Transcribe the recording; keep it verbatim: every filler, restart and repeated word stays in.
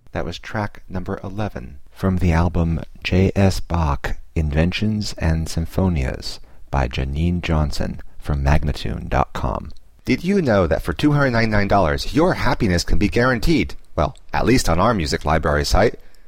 That was track number eleven from the album J S. Bach, Inventions and Symphonias by Janine Johnson from Magnatune dot com. Did you know that for two hundred ninety-nine dollars your happiness can be guaranteed? Well, at least on our music library site.